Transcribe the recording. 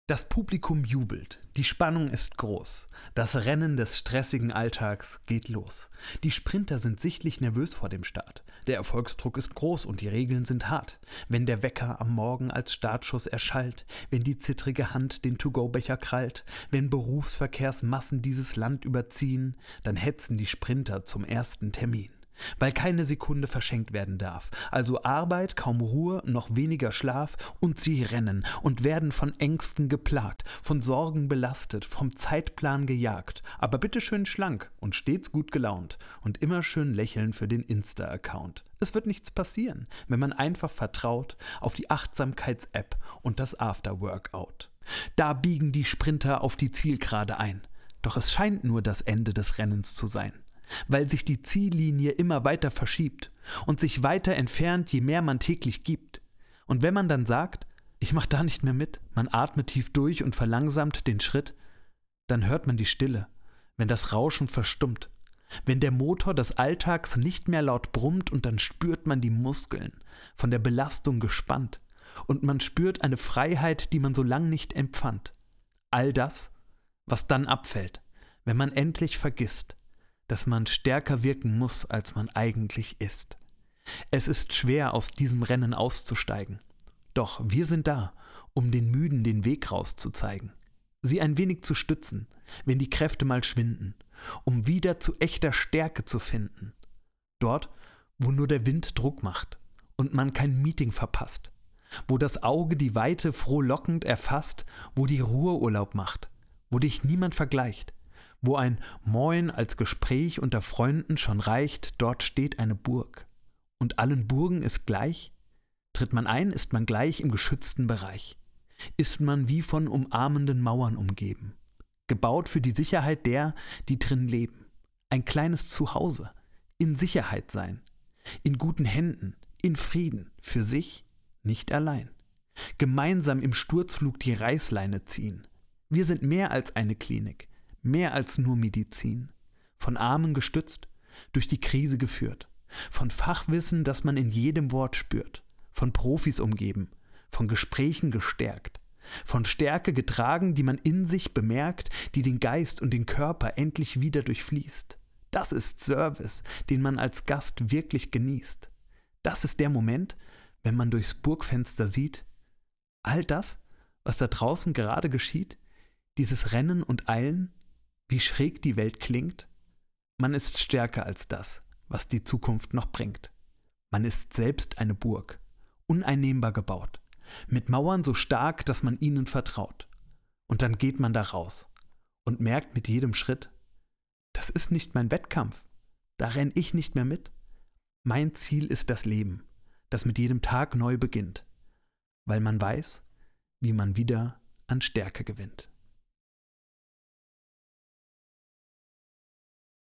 Das Publikum jubelt, die Spannung ist groß, das Rennen des stressigen Alltags geht los. Die Sprinter sind sichtlich nervös vor dem Start. Der Erfolgsdruck ist groß und die Regeln sind hart. Wenn der Wecker am Morgen als Startschuss erschallt, wenn die zittrige Hand den To-Go-Becher krallt, wenn Berufsverkehrsmassen dieses Land überziehen, dann hetzen die Sprinter zum ersten Termin. Weil keine Sekunde verschenkt werden darf. Also Arbeit, kaum Ruhe, noch weniger Schlaf und sie rennen und werden von Ängsten geplagt, von Sorgen belastet, vom Zeitplan gejagt, aber bitteschön schlank und stets gut gelaunt und immer schön lächeln für den Insta-Account. Es wird nichts passieren, wenn man einfach vertraut auf die Achtsamkeits-App und das After-Workout. Da biegen die Sprinter auf die Zielgerade ein. Doch es scheint nur das Ende des Rennens zu sein. Weil sich die Ziellinie immer weiter verschiebt und sich weiter entfernt, je mehr man täglich gibt. Und wenn man dann sagt, ich mach da nicht mehr mit, man atmet tief durch und verlangsamt den Schritt, dann hört man die Stille, wenn das Rauschen verstummt, wenn der Motor des Alltags nicht mehr laut brummt und dann spürt man die Muskeln, von der Belastung gespannt und man spürt eine Freiheit, die man so lang nicht empfand. All das, was dann abfällt, wenn man endlich vergisst, dass man stärker wirken muss, als man eigentlich ist. Es ist schwer, aus diesem Rennen auszusteigen. Doch wir sind da, um den Müden den Weg rauszuzeigen. Sie ein wenig zu stützen, wenn die Kräfte mal schwinden, um wieder zu echter Stärke zu finden. Dort, wo nur der Wind Druck macht und man kein Meeting verpasst. Wo das Auge die Weite frohlockend erfasst, wo die Ruhe Urlaub macht, wo dich niemand vergleicht. Wo ein Moin als Gespräch unter Freunden schon reicht, dort steht eine Burg. Und allen Burgen ist gleich? Tritt man ein, ist man gleich im geschützten Bereich. Ist man wie von umarmenden Mauern umgeben. Gebaut für die Sicherheit der, die drin leben. Ein kleines Zuhause. In Sicherheit sein. In guten Händen. In Frieden. Für sich, nicht allein. Gemeinsam im Sturzflug die Reißleine ziehen. Wir sind mehr als eine Klinik. Mehr als nur Medizin. Von Armen gestützt, durch die Krise geführt. Von Fachwissen, das man in jedem Wort spürt. Von Profis umgeben, von Gesprächen gestärkt. Von Stärke getragen, die man in sich bemerkt, die den Geist und den Körper endlich wieder durchfließt. Das ist Service, den man als Gast wirklich genießt. Das ist der Moment, wenn man durchs Burgfenster sieht, all das, was da draußen gerade geschieht, dieses Rennen und Eilen, wie schräg die Welt klingt, man ist stärker als das, was die Zukunft noch bringt. Man ist selbst eine Burg, uneinnehmbar gebaut, mit Mauern so stark, dass man ihnen vertraut. Und dann geht man da raus und merkt mit jedem Schritt, das ist nicht mein Wettkampf, da renn ich nicht mehr mit. Mein Ziel ist das Leben, das mit jedem Tag neu beginnt, weil man weiß, wie man wieder an Stärke gewinnt.